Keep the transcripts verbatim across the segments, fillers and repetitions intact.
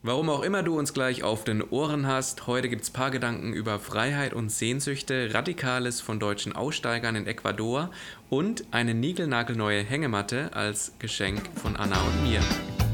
Warum auch immer du uns gleich auf den Ohren hast, heute gibt's paar Gedanken über Freiheit und Sehnsüchte, Radikales von deutschen Aussteigern in Ecuador und eine niegelnagelneue Hängematte als Geschenk von Anna und mir.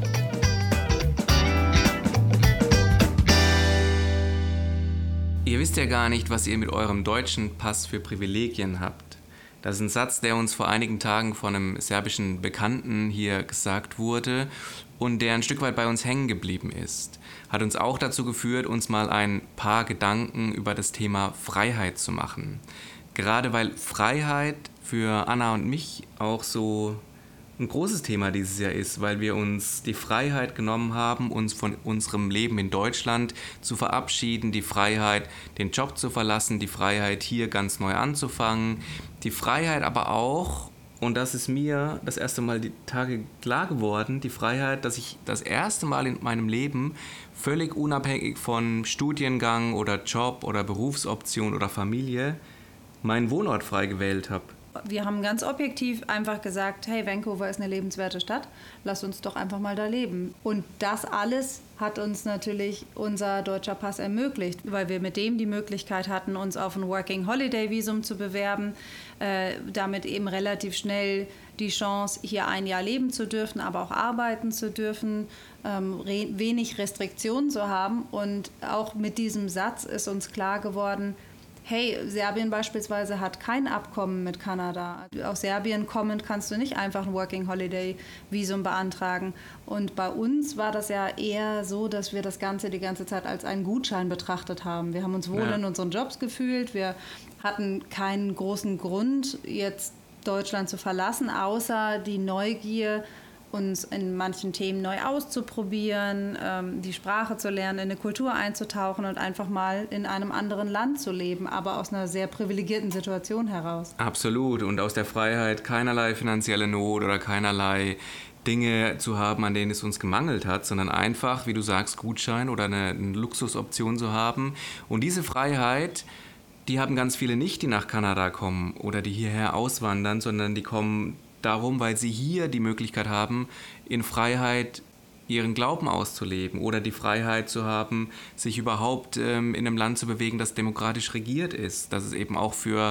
Ihr wisst ja gar nicht, was ihr mit eurem deutschen Pass für Privilegien habt. Das ist ein Satz, der uns vor einigen Tagen von einem serbischen Bekannten hier gesagt wurde und der ein Stück weit bei uns hängen geblieben ist. Hat uns auch dazu geführt, uns mal ein paar Gedanken über das Thema Freiheit zu machen. Gerade weil Freiheit für Anna und mich auch so ein großes Thema dieses Jahr ist, weil wir uns die Freiheit genommen haben, uns von unserem Leben in Deutschland zu verabschieden, die Freiheit, den Job zu verlassen, die Freiheit, hier ganz neu anzufangen, die Freiheit aber auch, und das ist mir das erste Mal die Tage klar geworden, die Freiheit, dass ich das erste Mal in meinem Leben völlig unabhängig von Studiengang oder Job oder Berufsoption oder Familie meinen Wohnort frei gewählt habe. Wir haben ganz objektiv einfach gesagt, hey, Vancouver ist eine lebenswerte Stadt, lass uns doch einfach mal da leben. Und das alles hat uns natürlich unser deutscher Pass ermöglicht, weil wir mit dem die Möglichkeit hatten, uns auf ein Working Holiday Visum zu bewerben, äh, damit eben relativ schnell die Chance, hier ein Jahr leben zu dürfen, aber auch arbeiten zu dürfen, ähm, re- wenig Restriktionen zu haben. Und auch mit diesem Satz ist uns klar geworden, hey, Serbien beispielsweise hat kein Abkommen mit Kanada. Aus Serbien kommend kannst du nicht einfach ein Working Holiday Visum beantragen. Und bei uns war das ja eher so, dass wir das Ganze die ganze Zeit als einen Gutschein betrachtet haben. Wir haben uns wohl Ja. in unseren Jobs gefühlt. Wir hatten keinen großen Grund, jetzt Deutschland zu verlassen, außer die Neugier, uns in manchen Themen neu auszuprobieren, ähm, die Sprache zu lernen, in eine Kultur einzutauchen und einfach mal in einem anderen Land zu leben, aber aus einer sehr privilegierten Situation heraus. Absolut. Und aus der Freiheit, keinerlei finanzielle Not oder keinerlei Dinge zu haben, an denen es uns gemangelt hat, sondern einfach, wie du sagst, Gutschein oder eine, eine Luxusoption zu haben. Und diese Freiheit, die haben ganz viele nicht, die nach Kanada kommen oder die hierher auswandern, sondern die kommen darum, weil sie hier die Möglichkeit haben, in Freiheit ihren Glauben auszuleben oder die Freiheit zu haben, sich überhaupt ähm, in einem Land zu bewegen, das demokratisch regiert ist. Das ist eben auch für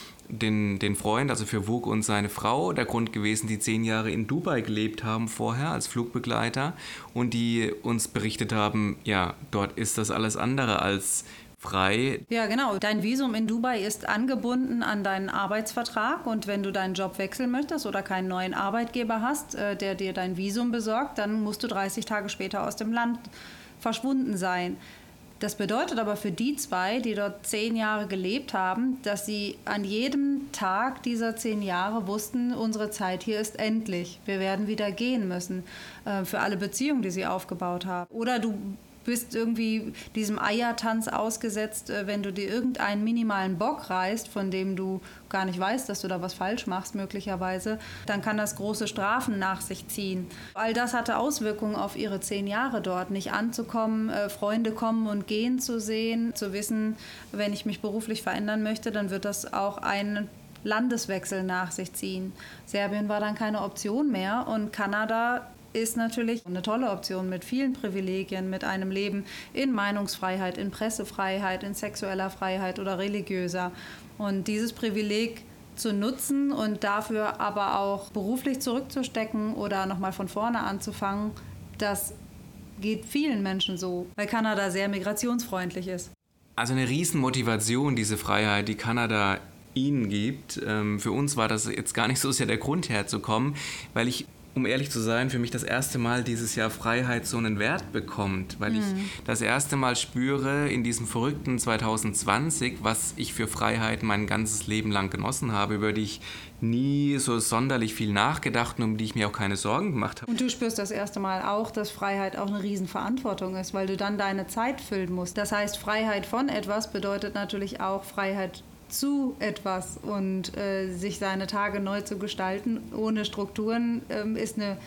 den, den Freund, also für Vuk und seine Frau, der Grund gewesen, die zehn Jahre in Dubai gelebt haben vorher als Flugbegleiter und die uns berichtet haben, ja, dort ist das alles andere als frei. Ja, genau. Dein Visum in Dubai ist angebunden an deinen Arbeitsvertrag und wenn du deinen Job wechseln möchtest oder keinen neuen Arbeitgeber hast, äh, der dir dein Visum besorgt, dann musst du dreißig Tage später aus dem Land verschwunden sein. Das bedeutet aber für die zwei, die dort zehn Jahre gelebt haben, dass sie an jedem Tag dieser zehn Jahre wussten, unsere Zeit hier ist endlich. Wir werden wieder gehen müssen äh, für alle Beziehungen, die sie aufgebaut haben. Oder du bist irgendwie diesem Eiertanz ausgesetzt, wenn du dir irgendeinen minimalen Bock reißt, von dem du gar nicht weißt, dass du da was falsch machst möglicherweise, dann kann das große Strafen nach sich ziehen. All das hatte Auswirkungen auf ihre zehn Jahre dort, nicht anzukommen, Freunde kommen und gehen zu sehen, zu wissen, wenn ich mich beruflich verändern möchte, dann wird das auch ein Landeswechsel nach sich ziehen. Serbien war dann keine Option mehr und Kanada ist natürlich eine tolle Option mit vielen Privilegien, mit einem Leben in Meinungsfreiheit, in Pressefreiheit, in sexueller Freiheit oder religiöser. Und dieses Privileg zu nutzen und dafür aber auch beruflich zurückzustecken oder nochmal von vorne anzufangen, das geht vielen Menschen so, weil Kanada sehr migrationsfreundlich ist. Also eine Riesenmotivation, diese Freiheit, die Kanada ihnen gibt. Für uns war das jetzt gar nicht so sehr der Grund herzukommen, weil ich, um ehrlich zu sein, für mich das erste Mal dieses Jahr Freiheit so einen Wert bekommt, weil mhm. ich das erste Mal spüre in diesem verrückten zwanzig zwanzig, was ich für Freiheit mein ganzes Leben lang genossen habe, über die ich nie so sonderlich viel nachgedacht und um die ich mir auch keine Sorgen gemacht habe. Und du spürst das erste Mal auch, dass Freiheit auch eine Riesenverantwortung ist, weil du dann deine Zeit füllen musst. Das heißt, Freiheit von etwas bedeutet natürlich auch Freiheit zu etwas und äh, sich seine Tage neu zu gestalten ohne Strukturen ähm, ist eine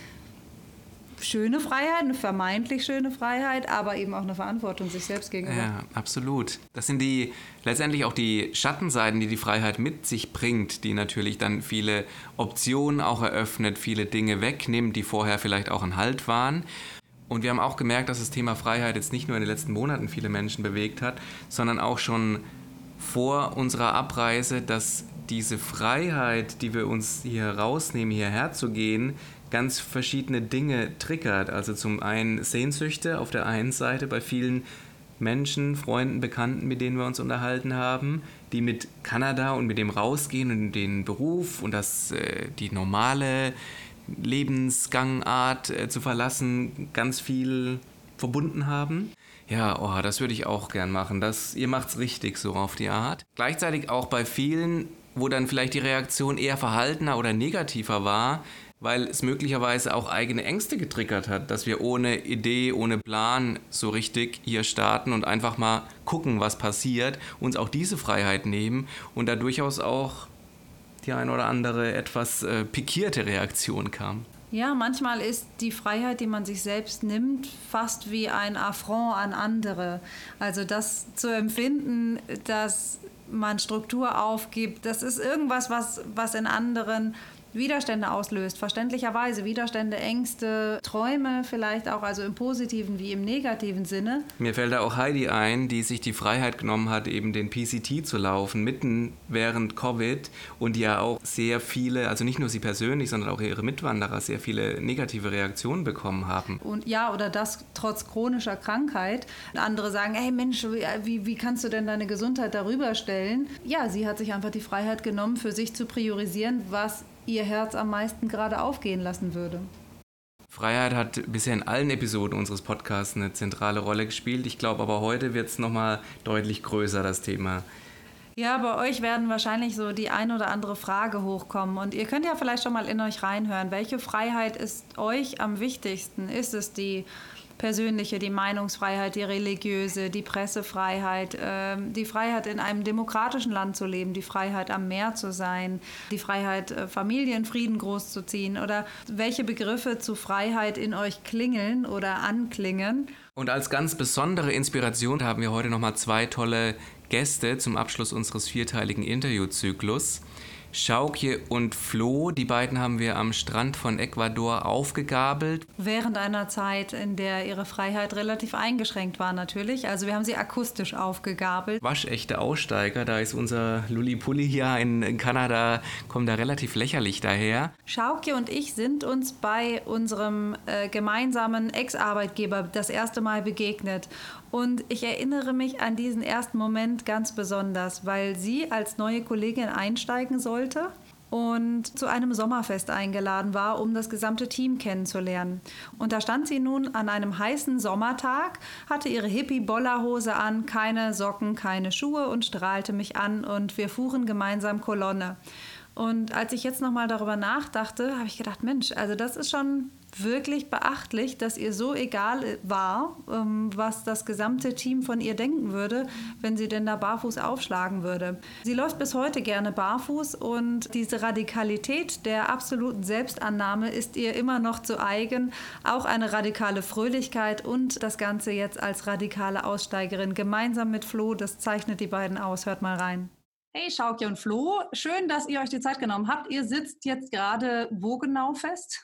schöne Freiheit, eine vermeintlich schöne Freiheit, aber eben auch eine Verantwortung sich selbst gegenüber. Ja, absolut. Das sind die letztendlich auch die Schattenseiten, die die Freiheit mit sich bringt, die natürlich dann viele Optionen auch eröffnet, viele Dinge wegnimmt, die vorher vielleicht auch ein Halt waren. Und wir haben auch gemerkt, dass das Thema Freiheit jetzt nicht nur in den letzten Monaten viele Menschen bewegt hat, sondern auch schon vor unserer Abreise, dass diese Freiheit, die wir uns hier rausnehmen, hierher zu gehen, ganz verschiedene Dinge triggert. Also zum einen Sehnsüchte auf der einen Seite bei vielen Menschen, Freunden, Bekannten, mit denen wir uns unterhalten haben, die mit Kanada und mit dem Rausgehen und den Beruf und das, äh, die normale Lebensgangart äh, zu verlassen, ganz viel verbunden haben. Ja, oh, das würde ich auch gern machen. Das, ihr macht's richtig, so auf die Art. Gleichzeitig auch bei vielen, wo dann vielleicht die Reaktion eher verhaltener oder negativer war, weil es möglicherweise auch eigene Ängste getriggert hat, dass wir ohne Idee, ohne Plan so richtig hier starten und einfach mal gucken, was passiert, uns auch diese Freiheit nehmen und da durchaus auch die ein oder andere etwas äh, pikierte Reaktion kam. Ja, manchmal ist die Freiheit, die man sich selbst nimmt, fast wie ein Affront an andere. Also das zu empfinden, dass man Struktur aufgibt, das ist irgendwas, was, was in anderen Widerstände auslöst, verständlicherweise Widerstände, Ängste, Träume vielleicht auch, also im positiven wie im negativen Sinne. Mir fällt da auch Heidi ein, die sich die Freiheit genommen hat, eben den P C T zu laufen, mitten während Covid und die ja auch sehr viele, also nicht nur sie persönlich, sondern auch ihre Mitwanderer sehr viele negative Reaktionen bekommen haben. Und ja, oder das trotz chronischer Krankheit. Andere sagen, hey Mensch, wie, wie kannst du denn deine Gesundheit darüber stellen? Ja, sie hat sich einfach die Freiheit genommen, für sich zu priorisieren, was ihr Herz am meisten gerade aufgehen lassen würde. Freiheit hat bisher in allen Episoden unseres Podcasts eine zentrale Rolle gespielt. Ich glaube aber heute wird es nochmal deutlich größer, das Thema. Ja, bei euch werden wahrscheinlich so die ein oder andere Frage hochkommen. Und ihr könnt ja vielleicht schon mal in euch reinhören. Welche Freiheit ist euch am wichtigsten? Ist es die persönliche, die Meinungsfreiheit, die religiöse, die Pressefreiheit, äh, die Freiheit, in einem demokratischen Land zu leben, die Freiheit, am Meer zu sein, die Freiheit, äh, Familienfrieden großzuziehen? Oder welche Begriffe zu Freiheit in euch klingeln oder anklingen? Und als ganz besondere Inspiration haben wir heute nochmal zwei tolle Gäste zum Abschluss unseres vierteiligen Interviewzyklus. Schaukje und Flo, die beiden haben wir am Strand von Ecuador aufgegabelt. Während einer Zeit, in der ihre Freiheit relativ eingeschränkt war natürlich. Also wir haben sie akustisch aufgegabelt. Waschechte Aussteiger, da ist unser Lulli-Pulli hier in, in Kanada, kommt da relativ lächerlich daher. Schaukje und ich sind uns bei unserem äh, gemeinsamen Ex-Arbeitgeber das erste Mal begegnet. Und ich erinnere mich an diesen ersten Moment ganz besonders, weil sie als neue Kollegin einsteigen sollte und zu einem Sommerfest eingeladen war, um das gesamte Team kennenzulernen. Und da stand sie nun an einem heißen Sommertag, hatte ihre Hippie-Bollerhose an, keine Socken, keine Schuhe und strahlte mich an und wir fuhren gemeinsam Kolonne. Und als ich jetzt nochmal darüber nachdachte, habe ich gedacht, Mensch, also das ist schon wirklich beachtlich, dass ihr so egal war, was das gesamte Team von ihr denken würde, wenn sie denn da barfuß aufschlagen würde. Sie läuft bis heute gerne barfuß und diese Radikalität der absoluten Selbstannahme ist ihr immer noch zu eigen. Auch eine radikale Fröhlichkeit und das Ganze jetzt als radikale Aussteigerin gemeinsam mit Flo, das zeichnet die beiden aus. Hört mal rein. Hey Schaukje und Flo, schön, dass ihr euch die Zeit genommen habt. Ihr sitzt jetzt gerade wo genau fest?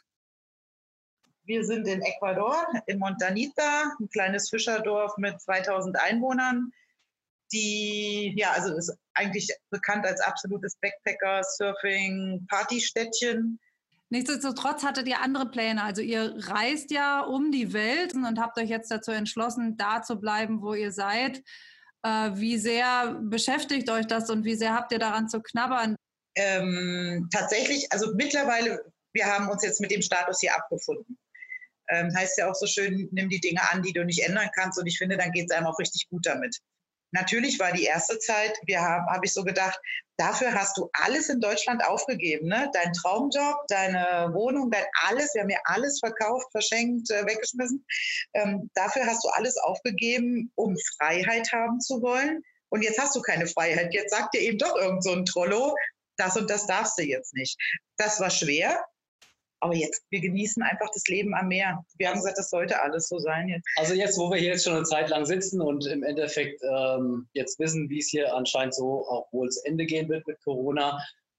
Wir sind in Ecuador, in Montanita, ein kleines Fischerdorf mit zweitausend Einwohnern. Die, ja, also ist eigentlich bekannt als absolutes Backpacker, Surfing, Partystädtchen. Nichtsdestotrotz hattet ihr andere Pläne. Also ihr reist ja um die Welt und habt euch jetzt dazu entschlossen, da zu bleiben, wo ihr seid. Äh, wie sehr beschäftigt euch das und wie sehr habt ihr daran zu knabbern? Ähm, tatsächlich, also mittlerweile, wir haben uns jetzt mit dem Status hier abgefunden. Ähm, heißt ja auch so schön, nimm die Dinge an, die du nicht ändern kannst. Und ich finde, dann geht es einem auch richtig gut damit. Natürlich war die erste Zeit, wir haben, habe ich so gedacht, dafür hast du alles in Deutschland aufgegeben, ne? Dein Traumjob, deine Wohnung, dein alles, wir haben ja alles verkauft, verschenkt, äh, weggeschmissen. Ähm, dafür hast du alles aufgegeben, um Freiheit haben zu wollen. Und jetzt hast du keine Freiheit. Jetzt sagt dir eben doch irgend so ein Trollo, das und das darfst du jetzt nicht. Das war schwer. Aber jetzt, wir genießen einfach das Leben am Meer. Wir haben gesagt, das sollte alles so sein jetzt. Also jetzt, wo wir hier jetzt schon eine Zeit lang sitzen und im Endeffekt ähm, jetzt wissen, wie es hier anscheinend so auch wohl zu Ende gehen wird mit Corona,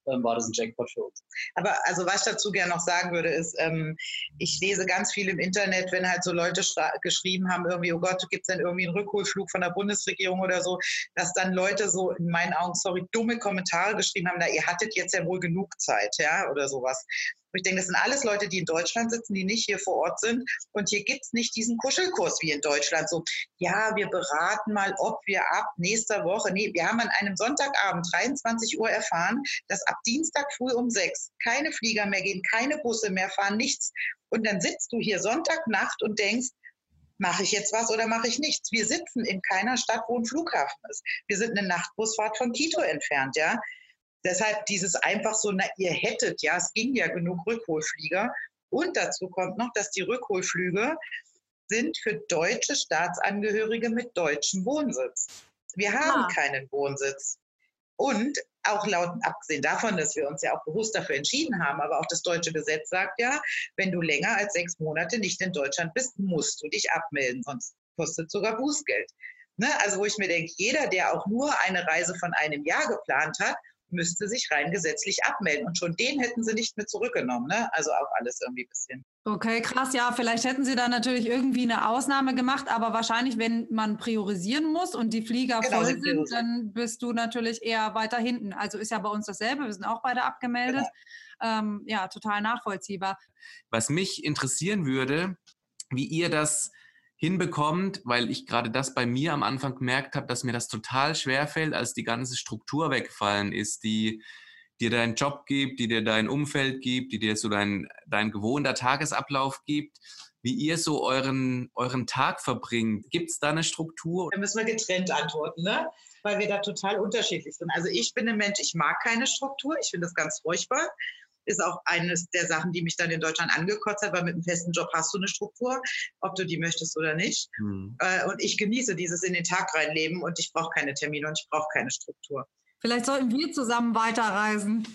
ähm, war das ein Jackpot für uns. Aber also was ich dazu gerne noch sagen würde, ist, ähm, ich lese ganz viel im Internet, wenn halt so Leute geschrieben haben, irgendwie, oh Gott, gibt es denn irgendwie einen Rückholflug von der Bundesregierung oder so, dass dann Leute so in meinen Augen, sorry, dumme Kommentare geschrieben haben, na, ihr hattet jetzt ja wohl genug Zeit, ja, oder sowas. Ich denke, das sind alles Leute, die in Deutschland sitzen, die nicht hier vor Ort sind. Und hier gibt es nicht diesen Kuschelkurs wie in Deutschland. So, ja, wir beraten mal, ob wir ab nächster Woche, nee, wir haben an einem Sonntagabend dreiundzwanzig Uhr erfahren, dass ab Dienstag früh um sechs keine Flieger mehr gehen, keine Busse mehr fahren, nichts. Und dann sitzt du hier Sonntagnacht und denkst, mache ich jetzt was oder mache ich nichts? Wir sitzen in keiner Stadt, wo ein Flughafen ist. Wir sind eine Nachtbusfahrt von Quito entfernt, ja. Deshalb dieses einfach so, na, ihr hättet, ja, es ging ja genug Rückholflieger. Und dazu kommt noch, dass die Rückholflüge sind für deutsche Staatsangehörige mit deutschem Wohnsitz. Wir haben Ah. keinen Wohnsitz. Und auch laut, abgesehen davon, dass wir uns ja auch bewusst dafür entschieden haben, aber auch das deutsche Gesetz sagt ja, wenn du länger als sechs Monate nicht in Deutschland bist, musst du dich abmelden, sonst kostet sogar Bußgeld. Ne? Also wo ich mir denke, jeder, der auch nur eine Reise von einem Jahr geplant hat, müsste sich rein gesetzlich abmelden. Und schon den hätten sie nicht mit zurückgenommen. Ne? Also auch alles irgendwie ein bisschen. Okay, krass. Ja, vielleicht hätten sie da natürlich irgendwie eine Ausnahme gemacht, aber wahrscheinlich, wenn man priorisieren muss und die Flieger Genau, voll sie sind, priorisieren. dann bist du natürlich eher weiter hinten. Also ist ja bei uns dasselbe. Wir sind auch beide abgemeldet. Ähm, ja, total nachvollziehbar. Was mich interessieren würde, wie ihr das hinbekommt, weil ich gerade das bei mir am Anfang gemerkt habe, dass mir das total schwer fällt, als die ganze Struktur weggefallen ist, die dir deinen Job gibt, die dir dein Umfeld gibt, die dir so dein, dein gewohnter Tagesablauf gibt, wie ihr so euren, euren Tag verbringt. Gibt es da eine Struktur? Da müssen wir getrennt antworten, ne? Weil wir da total unterschiedlich sind. Also ich bin ein Mensch, ich mag keine Struktur, ich finde das ganz furchtbar. Ist auch eines der Sachen, die mich dann in Deutschland angekotzt hat, weil mit einem festen Job hast du eine Struktur, ob du die möchtest oder nicht. Hm. Und ich genieße dieses in den Tag reinleben und ich brauche keine Termine und ich brauche keine Struktur. Vielleicht sollten wir zusammen weiterreisen.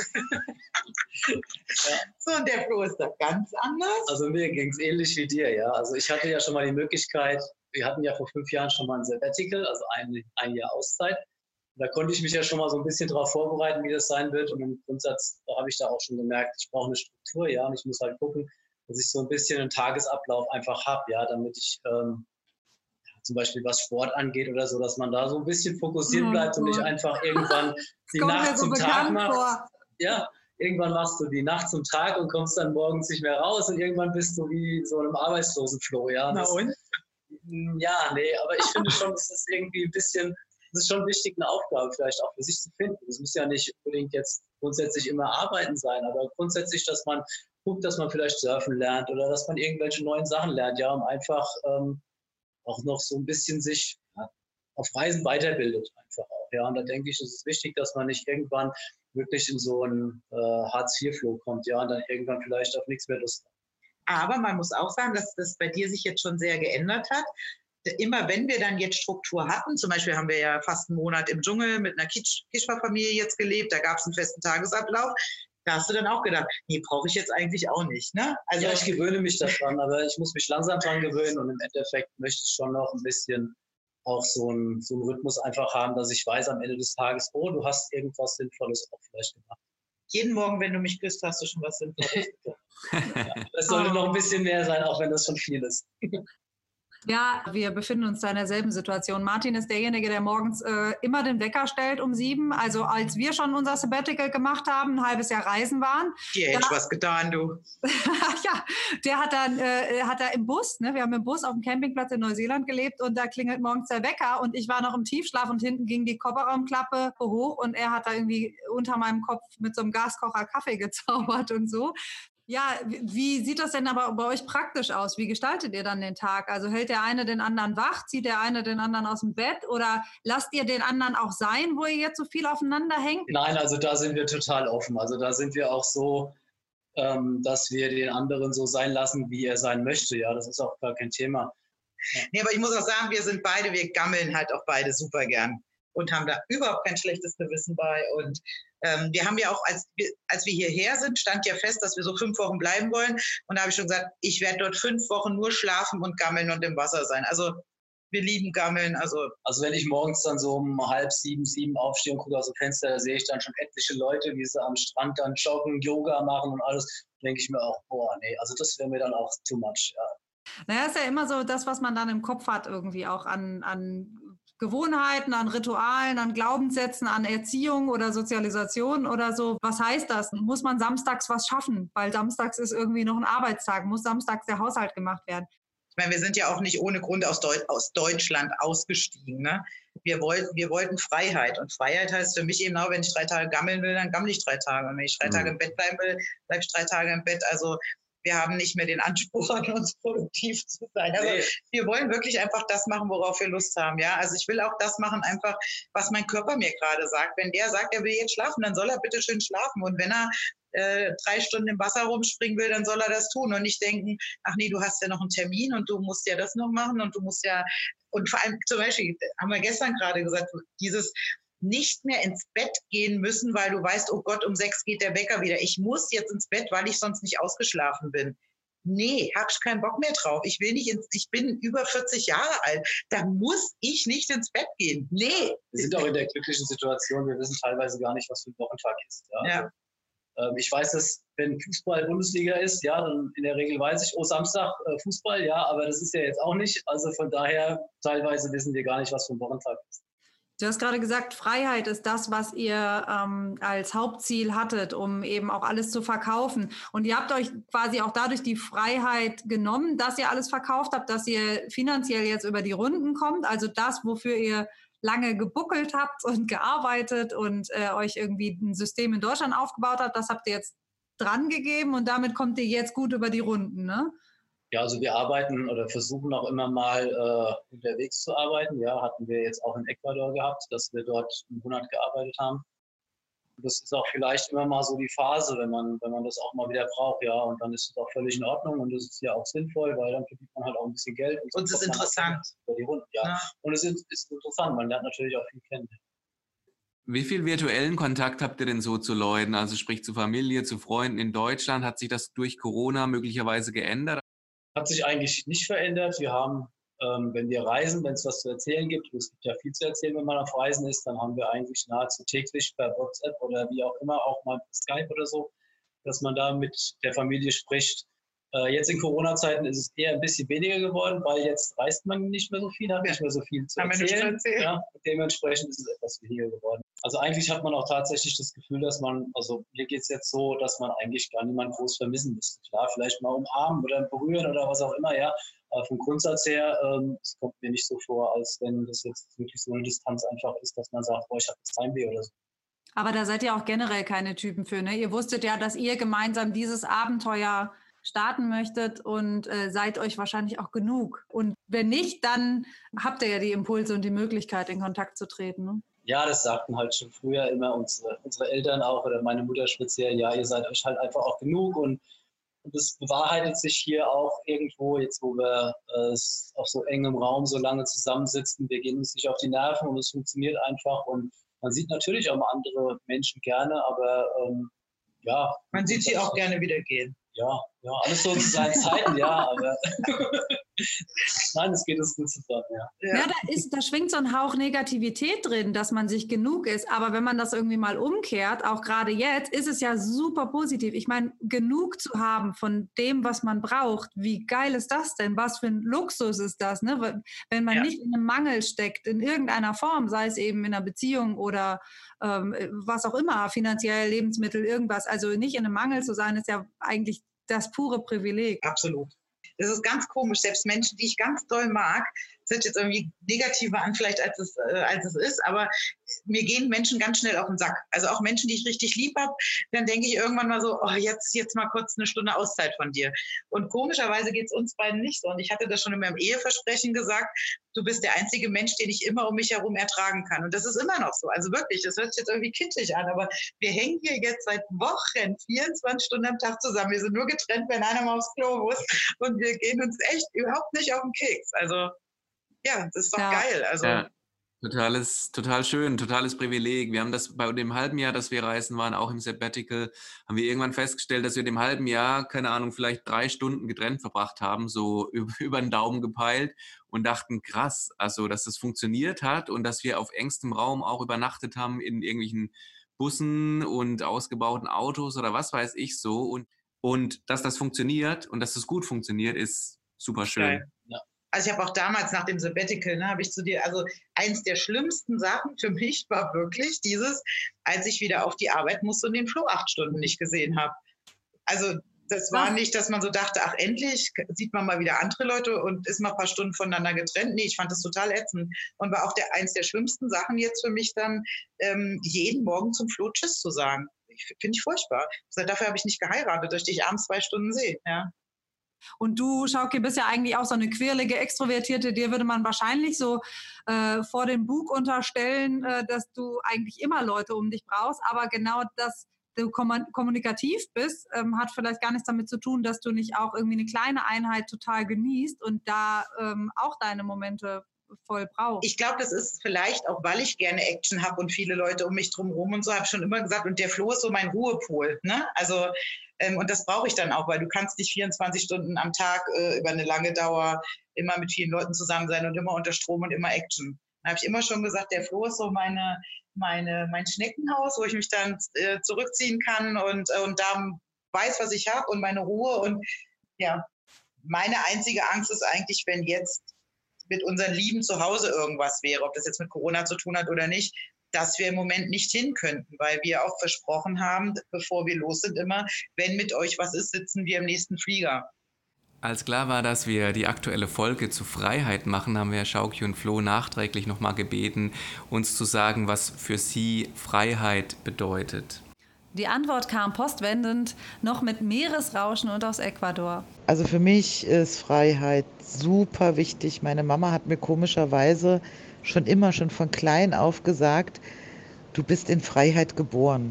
Ja. So, und der Flo ist da ganz anders. Also mir ging es ähnlich wie dir, ja. Also ich hatte ja schon mal die Möglichkeit, wir hatten ja vor fünf Jahren schon mal ein Sabbatical, also ein, ein Jahr Auszeit. Da konnte ich mich ja schon mal so ein bisschen darauf vorbereiten, wie das sein wird. Und im Grundsatz habe ich da auch schon gemerkt, ich brauche eine Struktur, ja. Und ich muss halt gucken, dass ich so ein bisschen einen Tagesablauf einfach habe, ja, damit ich ähm, zum Beispiel was Sport angeht oder so, dass man da so ein bisschen fokussiert bleibt und nicht einfach irgendwann die Nacht zum Tag macht. Ja, irgendwann machst du die Nacht zum Tag und kommst dann morgens nicht mehr raus und irgendwann bist du wie so einem Arbeitslosenfloh, ja. Na und? Ja, nee, aber ich finde schon, das ist irgendwie ein bisschen... Es ist schon wichtig, eine Aufgabe vielleicht auch für sich zu finden. Es muss ja nicht unbedingt jetzt grundsätzlich immer arbeiten sein, aber grundsätzlich, dass man guckt, dass man vielleicht surfen lernt oder dass man irgendwelche neuen Sachen lernt, ja, um einfach ähm, auch noch so ein bisschen sich ja, auf Reisen weiterbildet einfach auch. Ja, und da denke ich, es ist wichtig, dass man nicht irgendwann wirklich in so einen äh, Hartz vier Flow kommt, ja, und dann irgendwann vielleicht auf nichts mehr Lust hat. Aber man muss auch sagen, dass das bei dir sich jetzt schon sehr geändert hat. Immer wenn wir dann jetzt Struktur hatten, zum Beispiel haben wir ja fast einen Monat im Dschungel mit einer Kischwa-Familie jetzt gelebt, da gab es einen festen Tagesablauf, da hast du dann auch gedacht, nee, brauche ich jetzt eigentlich auch nicht. Ne? Also ja, ich gewöhne mich daran, aber ich muss mich langsam dran gewöhnen und im Endeffekt möchte ich schon noch ein bisschen auch so einen, so einen Rhythmus einfach haben, dass ich weiß am Ende des Tages, oh, du hast irgendwas Sinnvolles auch vielleicht gemacht. Jeden Morgen, wenn du mich küsst, hast du schon was Sinnvolles gemacht. Ja, das sollte noch ein bisschen mehr sein, auch wenn das schon viel ist. Ja, wir befinden uns da in derselben Situation. Martin ist derjenige, der morgens äh, immer den Wecker stellt um sieben. Also als wir schon unser Sabbatical gemacht haben, ein halbes Jahr reisen waren. Dir hätte ich was getan, du. Ja, der hat dann äh, hat er im Bus, ne, wir haben im Bus auf dem Campingplatz in Neuseeland gelebt und da klingelt morgens der Wecker und ich war noch im Tiefschlaf und hinten ging die Kofferraumklappe hoch und er hat da irgendwie unter meinem Kopf mit so einem Gaskocher Kaffee gezaubert und so. Ja, wie sieht das denn aber bei euch praktisch aus? Wie gestaltet ihr dann den Tag? Also hält der eine den anderen wach, zieht der eine den anderen aus dem Bett oder lasst ihr den anderen auch sein, wo ihr jetzt so viel aufeinander hängt? Nein, also da sind wir total offen. Also da sind wir auch so, ähm, dass wir den anderen so sein lassen, wie er sein möchte. Ja, das ist auch gar kein Thema. Ja. Nee, aber ich muss auch sagen, wir sind beide, wir gammeln halt auch beide super gern und haben da überhaupt kein schlechtes Gewissen bei. Und ähm, wir haben ja auch, als wir, als wir hierher sind, stand ja fest, dass wir so fünf Wochen bleiben wollen. Und da habe ich schon gesagt, ich werde dort fünf Wochen nur schlafen und gammeln und im Wasser sein. Also Wir lieben Gammeln. Also, also wenn ich morgens dann so um halb sieben, sieben aufstehe und gucke aus dem Fenster, da sehe ich dann schon etliche Leute, wie sie am Strand dann joggen, Yoga machen und alles. Da denke ich mir auch, boah, nee, also das wäre mir dann auch too much. Ja. Naja, ist ja immer so das, was man dann im Kopf hat, irgendwie auch an, an Gewohnheiten, an Ritualen, an Glaubenssätzen, an Erziehung oder Sozialisation oder so. Was heißt das? Muss man samstags was schaffen? Weil samstags ist irgendwie noch ein Arbeitstag, muss samstags der Haushalt gemacht werden. Ich meine, wir sind ja auch nicht ohne Grund aus, Deut- aus Deutschland ausgestiegen. Ne? Wir, wollten, wir wollten Freiheit. Und Freiheit heißt für mich eben auch, wenn ich drei Tage gammeln will, dann gammel ich drei Tage. Und wenn ich drei mhm. Tage im Bett bleiben will, bleibe ich drei Tage im Bett. Also wir haben nicht mehr den Anspruch an uns, produktiv zu sein. Also nee. Wir wollen wirklich einfach das machen, worauf wir Lust haben. Ja? Also ich will auch das machen, einfach, was mein Körper mir gerade sagt. Wenn der sagt, er will jetzt schlafen, dann soll er bitte schön schlafen. Und wenn er äh, drei Stunden im Wasser rumspringen will, dann soll er das tun und nicht denken, ach nee, du hast ja noch einen Termin und du musst ja das noch machen und du musst ja, und vor allem zum Beispiel, haben wir gestern gerade gesagt, dieses nicht mehr ins Bett gehen müssen, weil du weißt, oh Gott, um sechs geht der Wecker wieder. Ich muss jetzt ins Bett, weil ich sonst nicht ausgeschlafen bin. Nee, hab ich keinen Bock mehr drauf. Ich will nicht ins, ich bin über vierzig Jahre alt. Da muss ich nicht ins Bett gehen. Nee. Wir sind auch in der glücklichen Situation, wir wissen teilweise gar nicht, was für ein Wochentag ist. Ja. Ja. Ähm, ich weiß, dass wenn Fußball Bundesliga ist, ja, dann in der Regel weiß ich, oh, Samstag äh, Fußball, ja, aber das ist ja jetzt auch nicht. Also von daher, teilweise wissen wir gar nicht, was für ein Wochentag ist. Du hast gerade gesagt, Freiheit ist das, was ihr ähm, als Hauptziel hattet, um eben auch alles zu verkaufen. Und ihr habt euch quasi auch dadurch die Freiheit genommen, dass ihr alles verkauft habt, dass ihr finanziell jetzt über die Runden kommt. Also das, wofür ihr lange gebuckelt habt und gearbeitet und äh, euch irgendwie ein System in Deutschland aufgebaut habt, das habt ihr jetzt dran gegeben und damit kommt ihr jetzt gut über die Runden, ne? Ja, also wir arbeiten oder versuchen auch immer mal äh, unterwegs zu arbeiten. Ja, hatten wir jetzt auch in Ecuador gehabt, dass wir dort einen Monat gearbeitet haben. Das ist auch vielleicht immer mal so die Phase, wenn man, wenn man das auch mal wieder braucht, ja, und dann ist es auch völlig in Ordnung und das ist ja auch sinnvoll, weil dann verdient man halt auch ein bisschen Geld. Und, und es ist interessant. Über die Runden, ja. Ja. Und es ist, ist interessant, man lernt natürlich auch viel kennen. Wie viel virtuellen Kontakt habt ihr denn so zu Leuten, also sprich zu Familie, zu Freunden in Deutschland? Hat sich das durch Corona möglicherweise geändert? Hat sich eigentlich nicht verändert. Wir haben, ähm, wenn wir reisen, wenn es was zu erzählen gibt, es gibt ja viel zu erzählen, wenn man auf Reisen ist, dann haben wir eigentlich nahezu täglich per WhatsApp oder wie auch immer, auch mal Skype oder so, dass man da mit der Familie spricht. Äh, jetzt in Corona-Zeiten ist es eher ein bisschen weniger geworden, weil jetzt reist man nicht mehr so viel, hat nicht mehr so viel zu erzählen. Ja, dementsprechend ist es etwas weniger geworden. Also eigentlich hat man auch tatsächlich das Gefühl, dass man, also mir geht es jetzt so, dass man eigentlich gar niemanden groß vermissen müsste. Klar, vielleicht mal umarmen oder berühren oder was auch immer, ja. Aber vom Grundsatz her, ähm, es kommt mir nicht so vor, als wenn das jetzt wirklich so eine Distanz einfach ist, dass man sagt, boah, ich habe jetzt Heimweh oder so. Aber da seid ihr auch generell keine Typen für, ne? Ihr wusstet ja, dass ihr gemeinsam dieses Abenteuer starten möchtet und äh, seid euch wahrscheinlich auch genug. Und wenn nicht, dann habt ihr ja die Impulse und die Möglichkeit, in Kontakt zu treten, ne? Ja, das sagten halt schon früher immer unsere, unsere Eltern auch oder meine Mutter speziell, ja, ihr seid euch halt einfach auch genug und, und das bewahrheitet sich hier auch irgendwo, jetzt wo wir äh, auf so engem Raum so lange zusammensitzen, wir gehen uns nicht auf die Nerven und es funktioniert einfach und man sieht natürlich auch mal andere Menschen gerne, aber ähm, ja. Man sieht sie auch gerne wieder gehen. Ja, ja, alles so zu seinen Zeiten, ja, aber nein, es geht uns gut zusammen, ja. Ja, ja da, ist, da schwingt so ein Hauch Negativität drin, dass man sich genug ist, aber wenn man das irgendwie mal umkehrt, auch gerade jetzt, ist es ja super positiv. Ich meine, genug zu haben von dem, was man braucht, wie geil ist das denn? Was für ein Luxus ist das, ne? Wenn man ja. nicht in einem Mangel steckt, in irgendeiner Form, sei es eben in einer Beziehung oder ähm, was auch immer, finanziell, Lebensmittel, irgendwas, also nicht in einem Mangel zu sein, ist ja eigentlich das pure Privileg. Absolut. Das ist ganz komisch. Selbst Menschen, die ich ganz doll mag, sind jetzt irgendwie negativer an vielleicht, als es, äh, als es ist. Aber mir gehen Menschen ganz schnell auf den Sack. Also auch Menschen, die ich richtig lieb habe, dann denke ich irgendwann mal so, oh, jetzt, jetzt mal kurz eine Stunde Auszeit von dir. Und komischerweise geht es uns beiden nicht so. Und ich hatte das schon in meinem Eheversprechen gesagt, du bist der einzige Mensch, den ich immer um mich herum ertragen kann. Und das ist immer noch so. Also wirklich, das hört sich jetzt irgendwie kitschig an, aber wir hängen hier jetzt seit Wochen vierundzwanzig Stunden am Tag zusammen. Wir sind nur getrennt, wenn einer mal aufs Klo muss. Und wir gehen uns echt überhaupt nicht auf den Keks. Also ja, das ist doch ja. geil. Also ja. Totales, total schön, totales Privileg. Wir haben das bei dem halben Jahr, dass wir reisen waren, auch im Sabbatical, haben wir irgendwann festgestellt, dass wir dem halben Jahr, keine Ahnung, vielleicht drei Stunden getrennt verbracht haben, so über, über den Daumen gepeilt. und dachten, krass, also dass das funktioniert hat und dass wir auf engstem Raum auch übernachtet haben in irgendwelchen Bussen und ausgebauten Autos oder was weiß ich so. Und, und dass das funktioniert und dass das gut funktioniert, ist super schön. Geil. Ja. Also ich habe auch damals nach dem Sabbatical, ne, habe ich zu dir, also eins der schlimmsten Sachen für mich war wirklich dieses, als ich wieder auf die Arbeit musste und den Flo acht Stunden nicht gesehen habe. Also das war nicht, dass man so dachte, ach endlich sieht man mal wieder andere Leute und ist mal ein paar Stunden voneinander getrennt. Nee, ich fand das total ätzend und war auch der, eins der schlimmsten Sachen jetzt für mich dann, ähm, jeden Morgen zum Flo Tschüss zu sagen. Finde ich furchtbar. Also dafür habe ich nicht geheiratet, dass ich dich abends zwei Stunden sehe. Ja. Und du, Schauki, bist ja eigentlich auch so eine quirlige, extrovertierte. Dir würde man wahrscheinlich so äh, vor dem Bug unterstellen, äh, dass du eigentlich immer Leute um dich brauchst. Aber genau das, du kom- kommunikativ bist, ähm, hat vielleicht gar nichts damit zu tun, dass du nicht auch irgendwie eine kleine Einheit total genießt und da ähm, auch deine Momente voll brauchst. Ich glaube, das ist vielleicht auch, weil ich gerne Action habe und viele Leute um mich drumherum und so, habe ich schon immer gesagt. Und der Flo ist so mein Ruhepol. Ne? Also Ähm, und das brauche ich dann auch, weil du kannst nicht vierundzwanzig Stunden am Tag äh, über eine lange Dauer immer mit vielen Leuten zusammen sein und immer unter Strom und immer Action. Da habe ich immer schon gesagt, der Flo ist so meine, meine, mein Schneckenhaus, wo ich mich dann äh, zurückziehen kann und, äh, und da weiß, was ich habe und meine Ruhe. Und ja, meine einzige Angst ist eigentlich, wenn jetzt mit unseren Lieben zu Hause irgendwas wäre, ob das jetzt mit Corona zu tun hat oder nicht, dass wir im Moment nicht hin könnten, weil wir auch versprochen haben, bevor wir los sind immer, wenn mit euch was ist, sitzen wir im nächsten Flieger. Als klar war, dass wir die aktuelle Folge zu Freiheit machen, haben wir Schauki und Flo nachträglich nochmal gebeten, uns zu sagen, was für sie Freiheit bedeutet. Die Antwort kam postwendend noch mit Meeresrauschen und aus Ecuador. Also für mich ist Freiheit super wichtig. Meine Mama hat mir komischerweise schon immer, schon von klein auf gesagt, du bist in Freiheit geboren.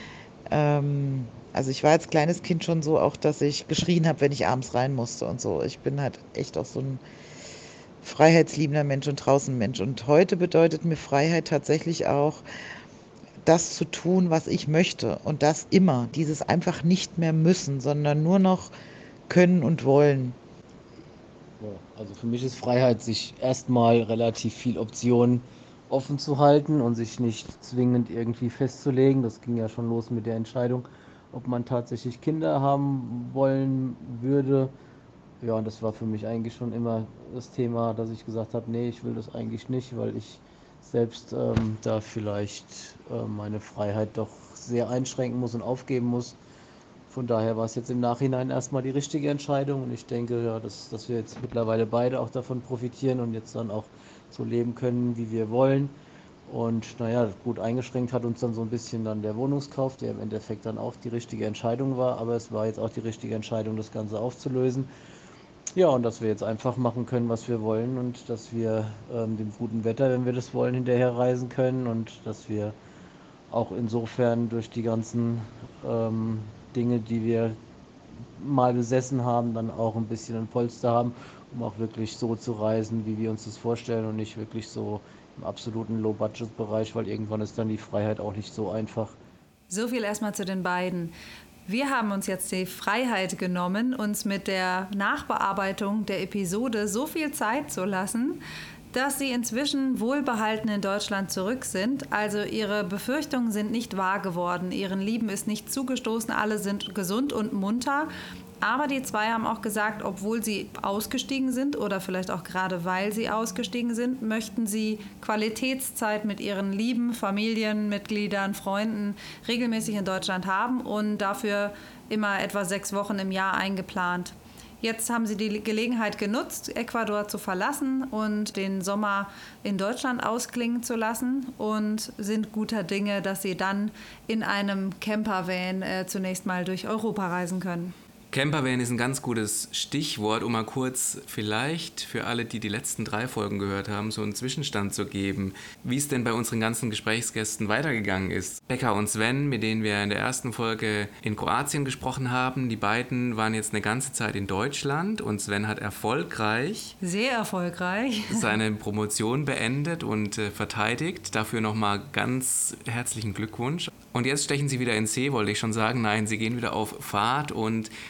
Ähm, also ich war als kleines Kind schon so auch, dass ich geschrien habe, wenn ich abends rein musste und so. Ich bin halt echt auch so ein freiheitsliebender Mensch und draußen Mensch. Und heute bedeutet mir Freiheit tatsächlich auch, das zu tun, was ich möchte. Und das immer. Dieses einfach nicht mehr müssen, sondern nur noch können und wollen. Also für mich ist Freiheit, sich erstmal relativ viel Optionen offen zu halten und sich nicht zwingend irgendwie festzulegen. Das ging ja schon los mit der Entscheidung, ob man tatsächlich Kinder haben wollen würde. Ja, und das war für mich eigentlich schon immer das Thema, dass ich gesagt habe, nee, ich will das eigentlich nicht, weil ich selbst ähm, da vielleicht äh, meine Freiheit doch sehr einschränken muss und aufgeben muss. Von daher war es jetzt im Nachhinein erstmal die richtige Entscheidung und ich denke, ja, dass, dass wir jetzt mittlerweile beide auch davon profitieren und jetzt dann auch so leben können, wie wir wollen. Und naja, gut eingeschränkt hat uns dann so ein bisschen dann der Wohnungskauf, der im Endeffekt dann auch die richtige Entscheidung war, aber es war jetzt auch die richtige Entscheidung, das Ganze aufzulösen. Ja, und dass wir jetzt einfach machen können, was wir wollen und dass wir ähm, dem guten Wetter, wenn wir das wollen, hinterher reisen können und dass wir auch insofern durch die ganzen ähm, Dinge, die wir mal besessen haben, dann auch ein bisschen ein Polster haben, um auch wirklich so zu reisen, wie wir uns das vorstellen und nicht wirklich so im absoluten Low-Budget-Bereich, weil irgendwann ist dann die Freiheit auch nicht so einfach. So viel erstmal zu den beiden. Wir haben uns jetzt die Freiheit genommen, uns mit der Nachbearbeitung der Episode so viel Zeit zu lassen, dass sie inzwischen wohlbehalten in Deutschland zurück sind. Also ihre Befürchtungen sind nicht wahr geworden. Ihren Lieben ist nicht zugestoßen. Alle sind gesund und munter. Aber die zwei haben auch gesagt, obwohl sie ausgestiegen sind oder vielleicht auch gerade weil sie ausgestiegen sind, möchten sie Qualitätszeit mit ihren lieben Familienmitgliedern, Freunden regelmäßig in Deutschland haben und dafür immer etwa sechs Wochen im Jahr eingeplant. Jetzt haben sie die Gelegenheit genutzt, Ecuador zu verlassen und den Sommer in Deutschland ausklingen zu lassen und sind guter Dinge, dass sie dann in einem Campervan äh, zunächst mal durch Europa reisen können. Campervan ist ein ganz gutes Stichwort, um mal kurz vielleicht für alle, die die letzten drei Folgen gehört haben, so einen Zwischenstand zu geben, wie es denn bei unseren ganzen Gesprächsgästen weitergegangen ist. Pekka und Sven, mit denen wir in der ersten Folge in Kroatien gesprochen haben, die beiden waren jetzt eine ganze Zeit in Deutschland und Sven hat erfolgreich, sehr erfolgreich, seine Promotion beendet und äh, verteidigt. Dafür nochmal ganz herzlichen Glückwunsch. Und jetzt stechen sie wieder in See, wollte ich schon sagen. Nein, sie gehen wieder auf Fahrt und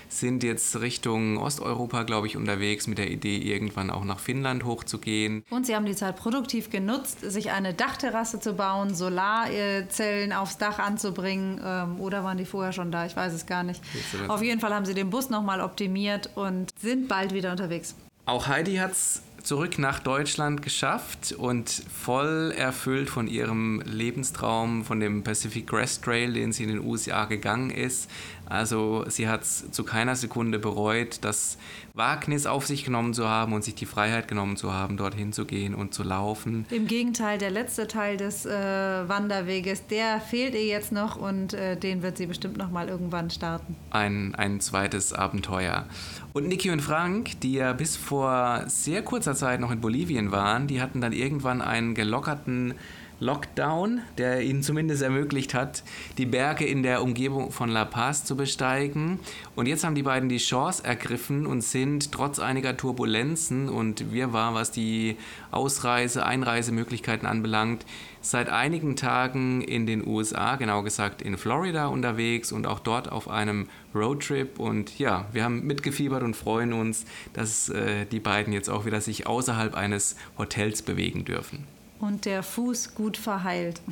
sind jetzt Richtung Osteuropa, glaube ich, unterwegs mit der Idee, irgendwann auch nach Finnland hochzugehen. Und sie haben die Zeit produktiv genutzt, sich eine Dachterrasse zu bauen, Solarzellen aufs Dach anzubringen. Ähm, oder waren die vorher schon da? Ich weiß es gar nicht. Auf jeden Fall haben sie den Bus nochmal optimiert und sind bald wieder unterwegs. Auch Heidi hat es zurück nach Deutschland geschafft und voll erfüllt von ihrem Lebenstraum, von dem Pacific Crest Trail, den sie in den U S A gegangen ist. Also sie hat es zu keiner Sekunde bereut, das Wagnis auf sich genommen zu haben und sich die Freiheit genommen zu haben, dorthin zu gehen und zu laufen. Im Gegenteil, der letzte Teil des äh, Wanderweges, der fehlt ihr jetzt noch und äh, den wird sie bestimmt noch mal irgendwann starten. Ein, ein zweites Abenteuer. Und Niki und Frank, die ja bis vor sehr kurzer Zeit noch in Bolivien waren, die hatten dann irgendwann einen gelockerten Lockdown, der ihnen zumindest ermöglicht hat, die Berge in der Umgebung von La Paz zu besteigen. Und jetzt haben die beiden die Chance ergriffen und sind trotz einiger Turbulenzen und Wirrwarr, was die Ausreise-, Einreisemöglichkeiten anbelangt, seit einigen Tagen in den U S A, genau gesagt in Florida unterwegs und auch dort auf einem Roadtrip. Und ja, wir haben mitgefiebert und freuen uns, dass äh, die beiden jetzt auch wieder sich außerhalb eines Hotels bewegen dürfen. Und der Fuß gut verheilt.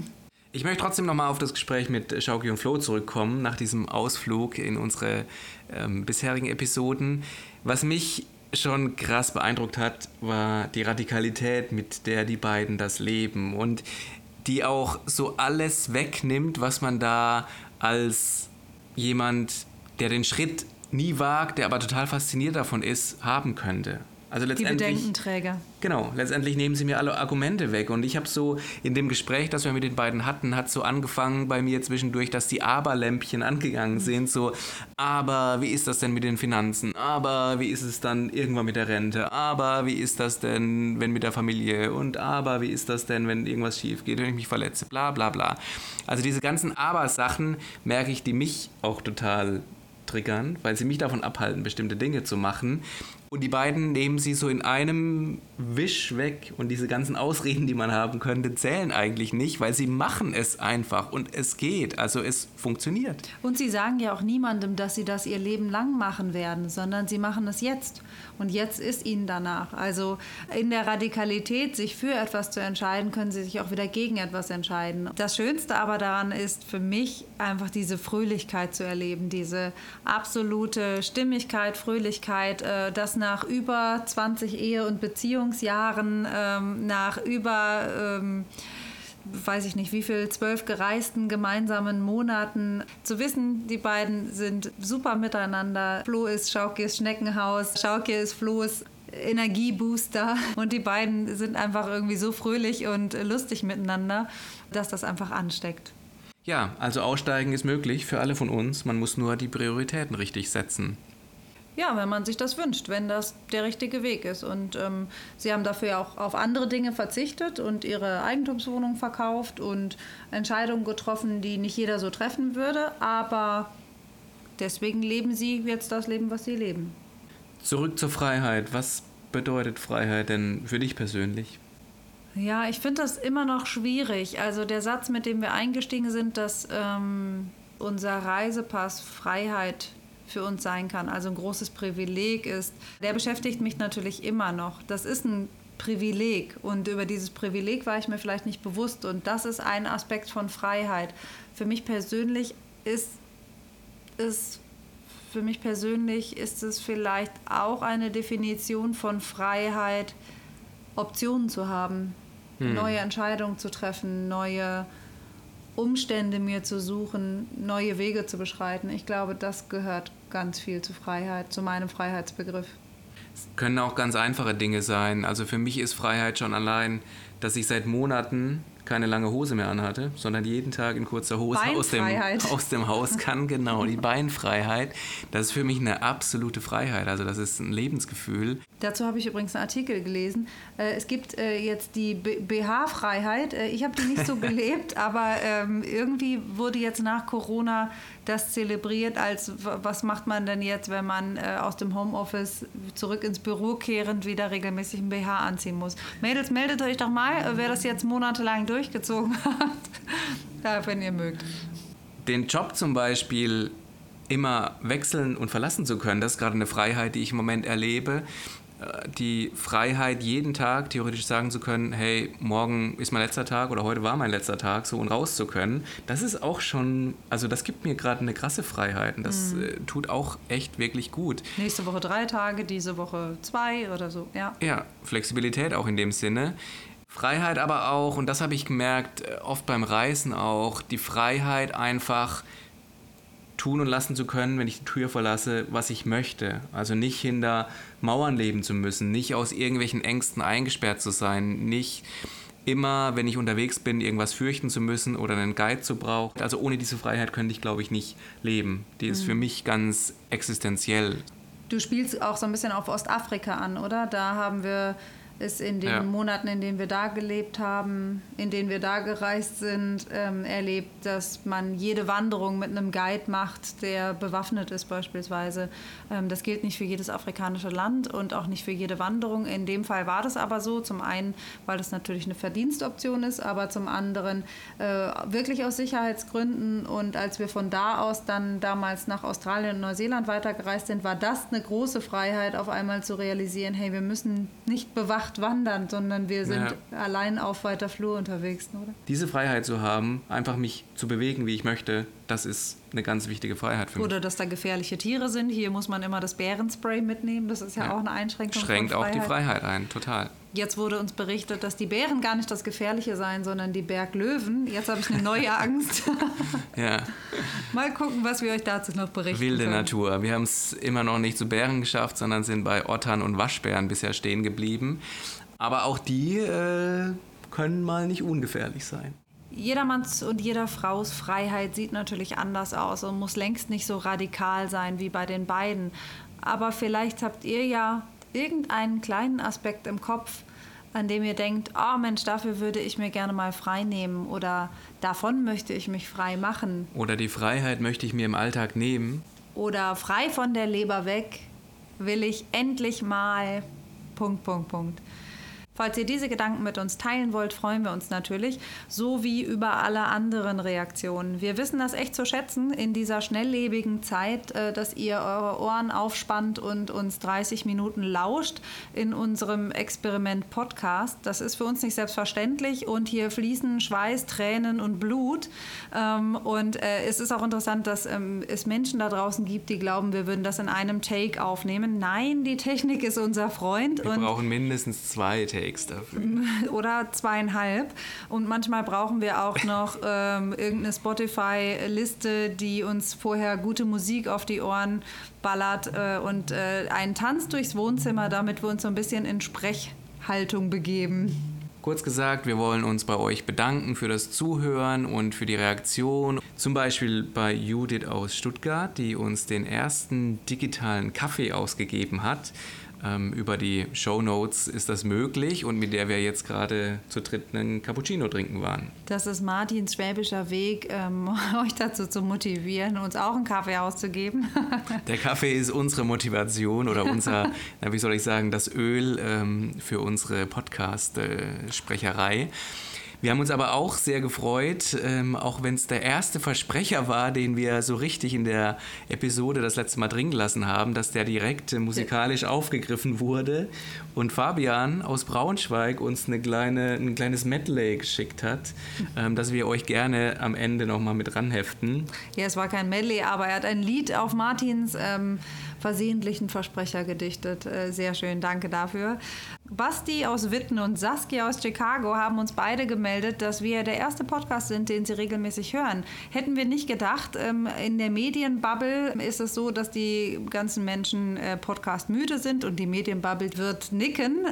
Ich möchte trotzdem nochmal auf das Gespräch mit Schauki und Flo zurückkommen, nach diesem Ausflug in unsere ähm, bisherigen Episoden. Was mich schon krass beeindruckt hat, war die Radikalität, mit der die beiden das leben und die auch so alles wegnimmt, was man da als jemand, der den Schritt nie wagt, der aber total fasziniert davon ist, haben könnte. Also letztendlich, die Bedenkenträger. Genau, letztendlich nehmen sie mir alle Argumente weg. Und ich habe so in dem Gespräch, das wir mit den beiden hatten, hat so angefangen bei mir zwischendurch, dass die Aber-Lämpchen angegangen sind. So, aber wie ist das denn mit den Finanzen? Aber wie ist es dann irgendwann mit der Rente? Aber wie ist das denn, wenn mit der Familie? Und aber wie ist das denn, wenn irgendwas schief geht, wenn ich mich verletze? Bla bla bla. Also diese ganzen Aber-Sachen merke ich, die mich auch total triggern, weil sie mich davon abhalten, bestimmte Dinge zu machen. Und die beiden nehmen sie so in einem Wisch weg und diese ganzen Ausreden, die man haben könnte, zählen eigentlich nicht, weil sie machen es einfach und es geht, also es funktioniert. Und sie sagen ja auch niemandem, dass sie das ihr Leben lang machen werden, sondern sie machen es jetzt und jetzt ist ihnen danach. Also in der Radikalität, sich für etwas zu entscheiden, können sie sich auch wieder gegen etwas entscheiden. Das Schönste aber daran ist für mich einfach diese Fröhlichkeit zu erleben, diese absolute Stimmigkeit, Fröhlichkeit, das nach über zwanzig Ehe- und Beziehungsjahren, ähm, nach über, ähm, weiß ich nicht wie viel, zwölf gereisten gemeinsamen Monaten, zu wissen, die beiden sind super miteinander. Flo ist Schaukes Schneckenhaus, Schauke ist Flo's Energiebooster und die beiden sind einfach irgendwie so fröhlich und lustig miteinander, dass das einfach ansteckt. Ja, also aussteigen ist möglich für alle von uns, man muss nur die Prioritäten richtig setzen. Ja, wenn man sich das wünscht, wenn das der richtige Weg ist. Und ähm, sie haben dafür auch auf andere Dinge verzichtet und ihre Eigentumswohnung verkauft und Entscheidungen getroffen, die nicht jeder so treffen würde. Aber deswegen leben sie jetzt das Leben, was sie leben. Zurück zur Freiheit. Was bedeutet Freiheit denn für dich persönlich? Ja, ich finde das immer noch schwierig. Also der Satz, mit dem wir eingestiegen sind, dass ähm, unser Reisepass Freiheit für uns sein kann, also ein großes Privileg ist, der beschäftigt mich natürlich immer noch. Das ist ein Privileg und über dieses Privileg war ich mir vielleicht nicht bewusst und das ist ein Aspekt von Freiheit. Für mich persönlich ist es, für mich persönlich ist es vielleicht auch eine Definition von Freiheit, Optionen zu haben, hm. neue Entscheidungen zu treffen, neue Umstände mir zu suchen, neue Wege zu beschreiten. Ich glaube, das gehört ganz viel zu Freiheit, zu meinem Freiheitsbegriff. Es können auch ganz einfache Dinge sein. Also für mich ist Freiheit schon allein, dass ich seit Monaten keine lange Hose mehr anhatte, sondern jeden Tag in kurzer Hose aus dem, aus dem Haus kann. Genau, die Beinfreiheit. Das ist für mich eine absolute Freiheit. Also das ist ein Lebensgefühl. Dazu habe ich übrigens einen Artikel gelesen. Es gibt jetzt die B H-Freiheit. Ich habe die nicht so gelebt, aber irgendwie wurde jetzt nach Corona das zelebriert als, was macht man denn jetzt, wenn man aus dem Homeoffice zurück ins Büro kehrend wieder regelmäßig einen B H anziehen muss. Mädels, meldet euch doch mal, wer das jetzt monatelang durchgezogen hat, ja, wenn ihr mögt. Den Job zum Beispiel immer wechseln und verlassen zu können, das ist gerade eine Freiheit, die ich im Moment erlebe. Die Freiheit, jeden Tag theoretisch sagen zu können, hey, morgen ist mein letzter Tag oder heute war mein letzter Tag, so und raus zu können, das ist auch schon, also das gibt mir gerade eine krasse Freiheit und das mhm. äh, tut auch echt wirklich gut. Nächste Woche drei Tage, diese Woche zwei oder so, ja. Ja, Flexibilität auch in dem Sinne. Freiheit aber auch, und das habe ich gemerkt, oft beim Reisen auch, die Freiheit einfach tun und lassen zu können, wenn ich die Tür verlasse, was ich möchte. Also nicht hinter Mauern leben zu müssen, nicht aus irgendwelchen Ängsten eingesperrt zu sein, nicht immer, wenn ich unterwegs bin, irgendwas fürchten zu müssen oder einen Guide zu brauchen. Also ohne diese Freiheit könnte ich, glaube ich, nicht leben. Die ist mhm. für mich ganz existenziell. Du spielst auch so ein bisschen auf Ostafrika an, oder? Da haben wir es in den ja. Monaten, in denen wir da gelebt haben, in denen wir da gereist sind, ähm, erlebt, dass man jede Wanderung mit einem Guide macht, der bewaffnet ist beispielsweise. Ähm, das gilt nicht für jedes afrikanische Land und auch nicht für jede Wanderung. In dem Fall war das aber so. Zum einen, weil das natürlich eine Verdienstoption ist, aber zum anderen äh, wirklich aus Sicherheitsgründen. Und als wir von da aus dann damals nach Australien und Neuseeland weitergereist sind, war das eine große Freiheit, auf einmal zu realisieren, hey, wir müssen nicht bewacht wandern, sondern wir sind ja. allein auf weiter Flur unterwegs, oder? Diese Freiheit zu haben, einfach mich zu bewegen, wie ich möchte, das ist eine ganz wichtige Freiheit für mich. Oder dass da gefährliche Tiere sind. Hier muss man immer das Bärenspray mitnehmen. Das ist ja, ja. auch eine Einschränkung. Schränkt auch die Freiheit ein, total. Jetzt wurde uns berichtet, dass die Bären gar nicht das Gefährliche seien, sondern die Berglöwen. Jetzt habe ich eine neue Angst. ja. Mal gucken, was wir euch dazu noch berichten Wilde können. Natur. Wir haben es immer noch nicht zu Bären geschafft, sondern sind bei Ottern und Waschbären bisher stehen geblieben. Aber auch die äh, können mal nicht ungefährlich sein. Jedermanns und jeder Fraus Freiheit sieht natürlich anders aus und muss längst nicht so radikal sein wie bei den beiden. Aber vielleicht habt ihr ja irgendeinen kleinen Aspekt im Kopf, an dem ihr denkt, oh Mensch, dafür würde ich mir gerne mal frei nehmen oder davon möchte ich mich frei machen. Oder die Freiheit möchte ich mir im Alltag nehmen. Oder frei von der Leber weg will ich endlich mal... Punkt, Punkt, Punkt. Falls ihr diese Gedanken mit uns teilen wollt, freuen wir uns natürlich, so wie über alle anderen Reaktionen. Wir wissen das echt zu schätzen in dieser schnelllebigen Zeit, dass ihr eure Ohren aufspannt und uns dreißig Minuten lauscht in unserem Experiment-Podcast. Das ist für uns nicht selbstverständlich und hier fließen Schweiß, Tränen und Blut. Und es ist auch interessant, dass es Menschen da draußen gibt, die glauben, wir würden das in einem Take aufnehmen. Nein, die Technik ist unser Freund. Wir und brauchen mindestens zwei Takes dafür. Oder zweieinhalb. Und manchmal brauchen wir auch noch ähm, irgendeine Spotify-Liste, die uns vorher gute Musik auf die Ohren ballert äh, und äh, einen Tanz durchs Wohnzimmer, damit wir uns so ein bisschen in Sprechhaltung begeben. Kurz gesagt, wir wollen uns bei euch bedanken für das Zuhören und für die Reaktion. Zum Beispiel bei Judith aus Stuttgart, die uns den ersten digitalen Kaffee ausgegeben hat. Ähm, über die Shownotes ist das möglich und mit der wir jetzt gerade zu dritt einen Cappuccino trinken waren. Das ist Martins schwäbischer Weg, ähm, euch dazu zu motivieren, uns auch einen Kaffee auszugeben. Der Kaffee ist unsere Motivation oder unser, na, wie soll ich sagen, das Öl ähm, für unsere Podcast-Sprecherei. Wir haben uns aber auch sehr gefreut, ähm, auch wenn es der erste Versprecher war, den wir so richtig in der Episode das letzte Mal drin gelassen haben, dass der direkt äh, musikalisch aufgegriffen wurde und Fabian aus Braunschweig uns eine kleine, ein kleines Medley geschickt hat, ähm, das wir euch gerne am Ende nochmal mit ranheften. Ja, es war kein Medley, aber er hat ein Lied auf Martins ähm, versehentlichen Versprecher gedichtet. Äh, sehr schön, danke dafür. Basti aus Witten und Saskia aus Chicago haben uns beide gemeldet, dass wir der erste Podcast sind, den sie regelmäßig hören. Hätten wir nicht gedacht. In der Medienbubble ist es so, dass die ganzen Menschen Podcast-müde sind und die Medienbubble wird nicken.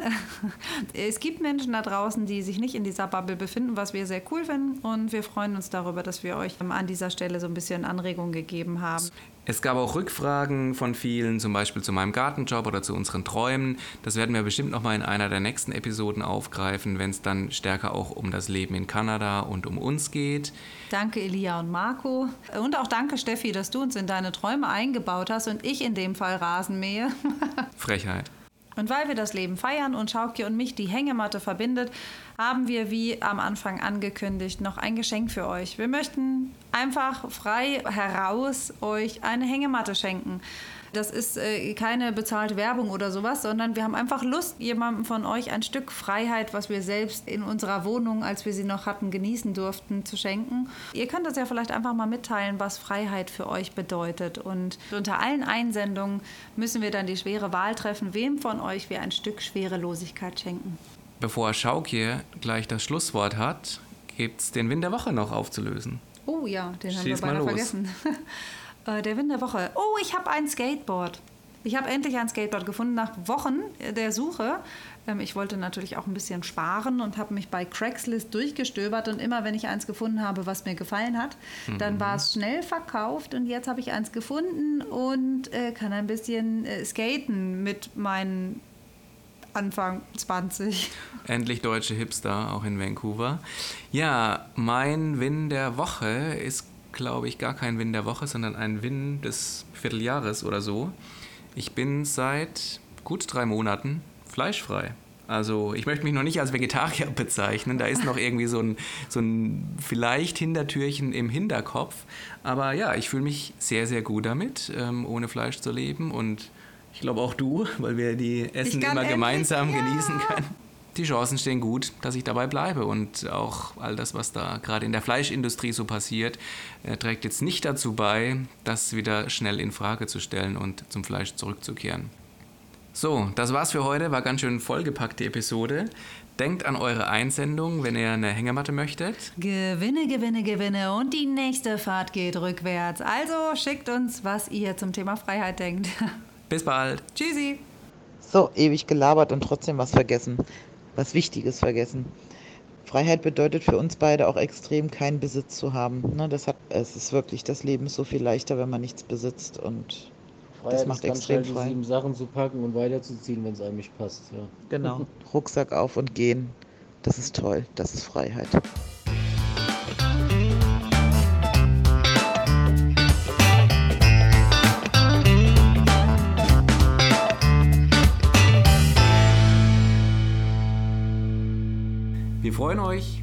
Es gibt Menschen da draußen, die sich nicht in dieser Bubble befinden, was wir sehr cool finden und wir freuen uns darüber, dass wir euch an dieser Stelle so ein bisschen Anregung gegeben haben. Es gab auch Rückfragen von vielen, zum Beispiel zu meinem Gartenjob oder zu unseren Träumen. Das werden wir bestimmt noch mal in einer der nächsten Episoden aufgreifen, wenn es dann stärker auch um das Leben in Kanada und um uns geht. Danke Elia und Marco. Und auch danke Steffi, dass du uns in deine Träume eingebaut hast und ich in dem Fall Rasen mähe. Frechheit. Und weil wir das Leben feiern und Schauki und mich die Hängematte verbindet, haben wir, wie am Anfang angekündigt, noch ein Geschenk für euch. Wir möchten einfach frei heraus euch eine Hängematte schenken. Das ist äh, keine bezahlte Werbung oder sowas, sondern wir haben einfach Lust, jemandem von euch ein Stück Freiheit, was wir selbst in unserer Wohnung, als wir sie noch hatten, genießen durften, zu schenken. Ihr könnt uns ja vielleicht einfach mal mitteilen, was Freiheit für euch bedeutet. Und unter allen Einsendungen müssen wir dann die schwere Wahl treffen, wem von euch wir ein Stück Schwerelosigkeit schenken. Bevor Schauki gleich das Schlusswort hat, gibt es den Wind der Woche noch aufzulösen. Oh ja, den haben Schieß wir mal beinahe los. vergessen. Der Wind der Woche. Oh, ich habe ein Skateboard. Ich habe endlich ein Skateboard gefunden nach Wochen der Suche. Ich wollte natürlich auch ein bisschen sparen und habe mich bei Craigslist durchgestöbert. Und immer, wenn ich eins gefunden habe, was mir gefallen hat, mhm. dann war es schnell verkauft. Und jetzt habe ich eins gefunden und äh, kann ein bisschen äh, skaten mit meinen Anfang zwanzig. Endlich deutsche Hipster, auch in Vancouver. Ja, mein Win der Woche ist, glaube ich, gar kein Win der Woche, sondern ein Win des Vierteljahres oder so. Ich bin seit gut drei Monaten fleischfrei. Also ich möchte mich noch nicht als Vegetarier bezeichnen, da ist noch irgendwie so ein, so ein vielleicht Hintertürchen im Hinterkopf. Aber ja, ich fühle mich sehr, sehr gut damit, ähm, ohne Fleisch zu leben. Und ich glaube auch du, weil wir die Essen immer endlich, gemeinsam ja. genießen können. Die Chancen stehen gut, dass ich dabei bleibe, und auch all das, was da gerade in der Fleischindustrie so passiert, äh, trägt jetzt nicht dazu bei, das wieder schnell in Frage zu stellen und zum Fleisch zurückzukehren. So, das war's für heute, war ganz schön vollgepackt die Episode. Denkt an eure Einsendung, wenn ihr eine Hängematte möchtet. Gewinne, Gewinne, Gewinne und die nächste Fahrt geht rückwärts. Also schickt uns, was ihr zum Thema Freiheit denkt. Bis bald. Tschüssi. So, ewig gelabert und trotzdem was vergessen. Was Wichtiges vergessen. Freiheit bedeutet für uns beide auch extrem, keinen Besitz zu haben. Ne, das hat, es ist wirklich, das Leben ist so viel leichter, wenn man nichts besitzt, und Freiheit das macht ist ganz extrem schnell, die frei. sieben Sachen zu packen und weiterzuziehen, wenn es einem nicht passt. Ja. Genau. Rucksack auf und gehen. Das ist toll. Das ist Freiheit. Wir freuen euch.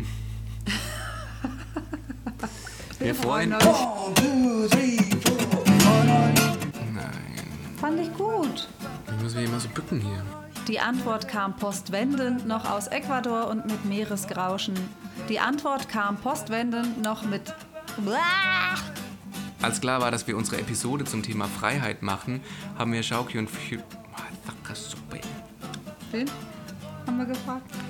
Wir freuen euch. Nein, Fand ich gut. ich muss mich immer so bücken hier. Die Antwort kam postwendend noch aus Ecuador und mit Meeresgrauschen. Die Antwort kam postwendend noch mit... Als klar war, dass wir unsere Episode zum Thema Freiheit machen, haben wir Schauki und... F- Wen haben wir gefragt?